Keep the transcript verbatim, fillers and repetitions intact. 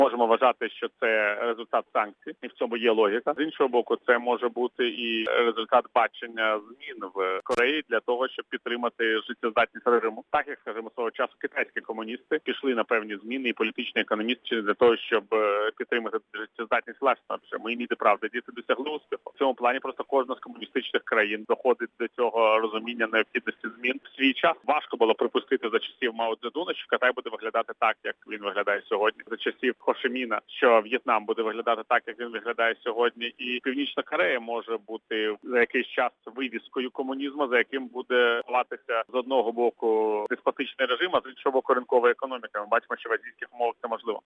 Можемо вважати, що це результат санкцій, і в цьому є логіка. З іншого боку, це може бути і результат бачення змін в Кореї для того, щоб підтримати життєздатність режиму. Так, як, скажімо, свого часу китайські комуністи пішли на певні зміни, і політичні економісти для того, щоб підтримати життєздатність власного режиму. І ніде правда, діти досягли успіху. В цьому плані просто кожна з комуністичних країн доходить до цього розуміння необхідності змін. В свій час важко було припустити за часів Мао Цзедуна, що Китай буде виглядати так, як він виглядає сьогодні. За часів Хо Ші Міна, що В'єтнам буде виглядати так, як він виглядає сьогодні. І Північна Корея може бути за якийсь час вивіскою комунізму, за яким буде ховатися з одного боку деспотичний режим, а з іншого боку ринкова економіка. Ми бачимо, що в азійських умовах це можливо.